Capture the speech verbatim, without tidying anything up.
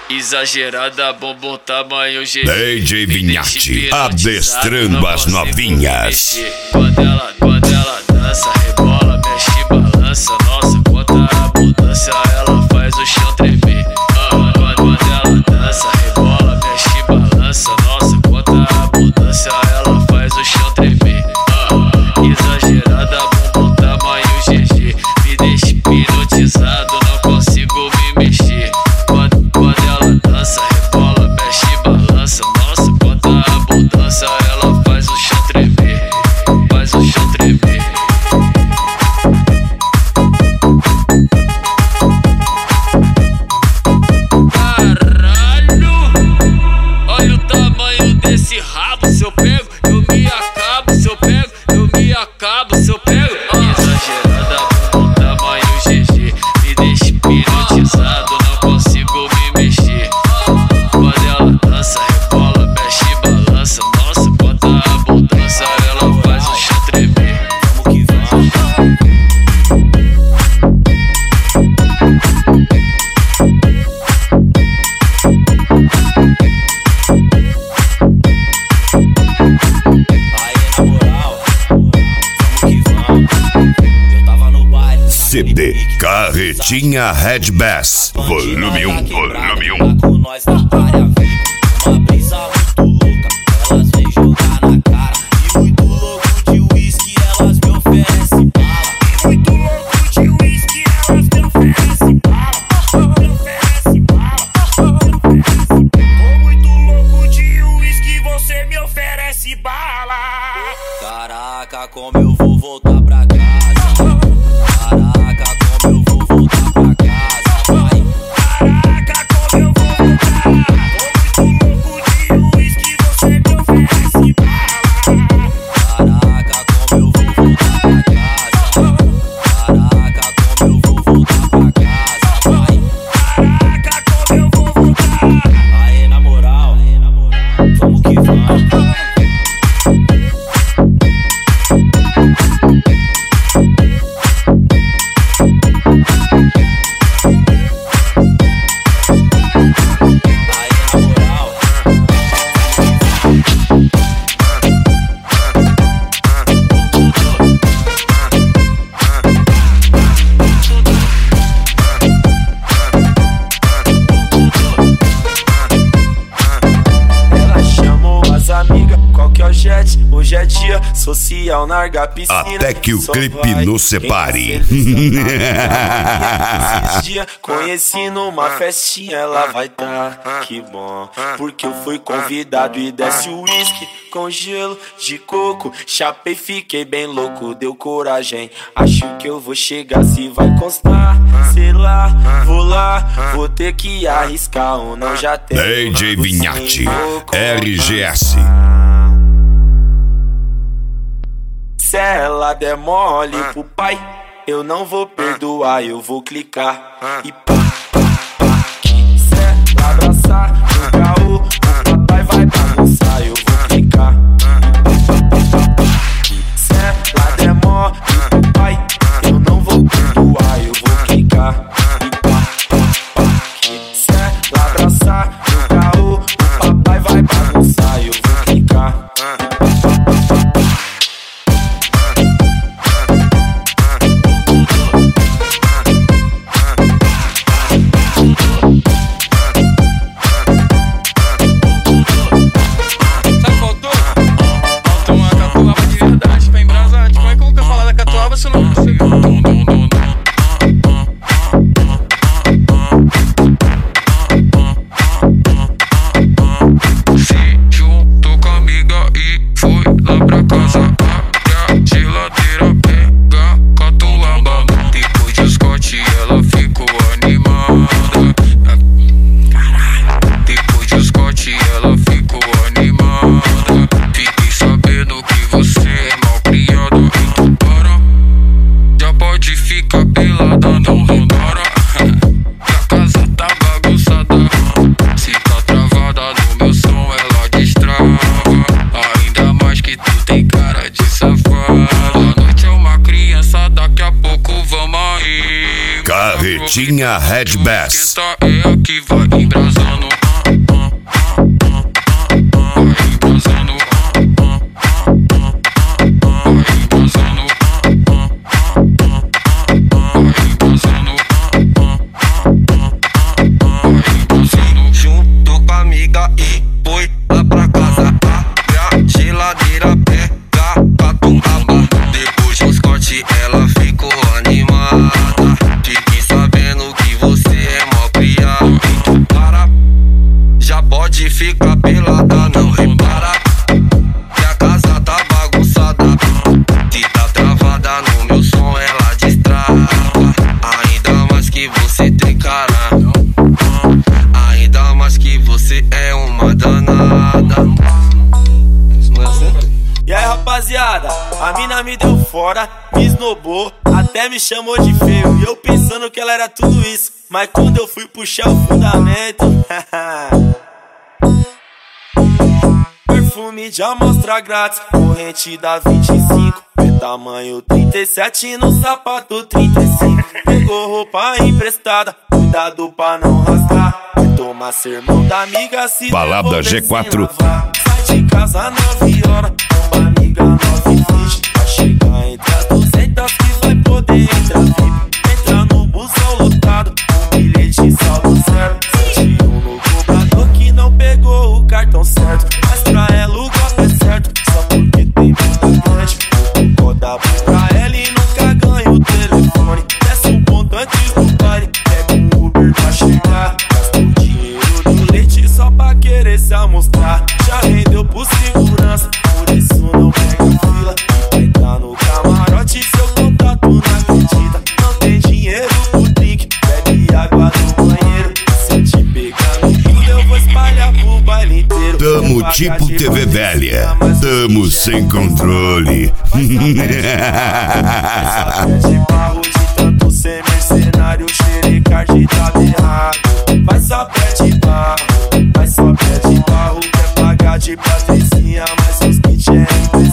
Exagerada, bumbum tamanho G. D J Vinhati, adestrando as novinhas. Quando ela, quando ela dança, rebola, mexe e balança. Nossa, conta a abundância, ela faz o chão tremer. Ah, quando, quando ela dança, rebola, mexe e balança. Nossa, conta a abundância, ela faz o chão tremer. Ah, exagerada, bumbum tamanho G G. Me deixa hipnotizado, não consigo me mexer. Quando, quando ela dança, rebola, mexe e balança. Nossa, conta a abundância, ela faz o chão tremer. Faz o chão tremer. Caralho! Olha o tamanho desse rabo. Se eu pego, eu me acabo. Se eu pego, eu me acabo. Se eu pego, exagerada, bumbum tamanho G G. Me deixa hipnotizado, não consigo me mexer. Quando ela dança, rebola, mexe e balança. Nossa, conta a abundância, ela faz o chão tremer. Vamos que vamos. C D Carretinha Red Bass, volume um, volume um. Com nós na área vive uma brisa muito louca. Elas vêm jogar na cara. E muito louco de uísque, elas me oferecem bala. E muito louco de uísque, elas me oferecem bala. Me oferecem bala, me oferecem bala. Tô muito louco de uísque, você me oferece bala. Caraca, como eu vou voltar pra casa. Caraca, como eu vou voltar pra casa, vai. Caraca, como eu vou voltar. Tô muito louco de uísque, você me oferece bala. Caraca, como eu vou voltar pra casa. Caraca, como eu vou voltar pra casa, vai. Caraca, como eu vou voltar. Aê, na moral, vamos que vamos. Hoje é dia social, narga piscina. Até que o clipe nos separe. Esses dias conheci numa festinha, ela vai tá, que bom. Porque eu fui convidado e desce o uísque com gelo de coco. Chapei, fiquei bem louco, deu coragem. Acho que eu vou chegar, se vai constar. Sei lá, vou lá, vou ter que arriscar ou não, já tem. D J Vinhati, R G S. Se ela der mole pro pai, eu não vou perdoar, eu vou clicar. E pá, pá, pá, que se ela abraçar o caô, o papai vai bagunçar, eu vou clicar. E pá, pá, pá, pá, que se ela der mole pro pai, eu não vou perdoar, eu vou clicar. E pá, pá, pá, que se ela abraçar o caô, o papai vai bagunçar, eu vou clicar. Carretinha Red Bass. É a que vai embrasando. Junto com a amiga e foi lá pra casa. Abre a geladeira, pega catuaba. Depois dos cortes ela ficou animada. Fiquei sabendo que você é mó criado. Então para, já pode ficar pelada, não repara que a casa tá bagunçada. Se tá travada no meu som ela destrava. Ainda mais que você tem cara, ainda mais que você é uma danada. E aí rapaziada, a mina me deu fora, me esnobou, até me chamou de feio. E eu pensando que ela era tudo isso, mas quando eu fui puxar o fundamento perfume de amostra grátis, corrente da vinte e cinco, é tamanho trinta e sete no sapato trinta e cinco. Pegou roupa emprestada, cuidado pra não rasgar. Toma sermão da amiga se Balada G quatro. Sai de casa nove horas, uma amiga nove e vinte. Vai chegar entre as duzentas que vai poder entrar V I P. Entra no busão lotado, um bilhete saldo zero. Sente um no cobrador que não pegou o cartão certo. Mas pra ela o golpe é certo, só porque tem muita grande. O código pra ela e nunca ganha o telefone. Desce um ponto antes do baile, pega um Uber pra chegar. Gasta o dinheiro do leite só pra querer se amostrar. Já rendeu por segurança, por isso não pega fila. Vai entrar no camarote, seu contato não acredita. Não tem dinheiro pro drink, bebe água do banheiro. Se eu te pegar no pulo, eu vou espalhar pro baile inteiro. Tamo tipo T V velha, tamo sem controle. Essa pé de barro de tanto ser mercenário, xerecard tá errado. Vai só pé de barro, vai só pé de barro. Quer pagar de patricinha, mas os kits é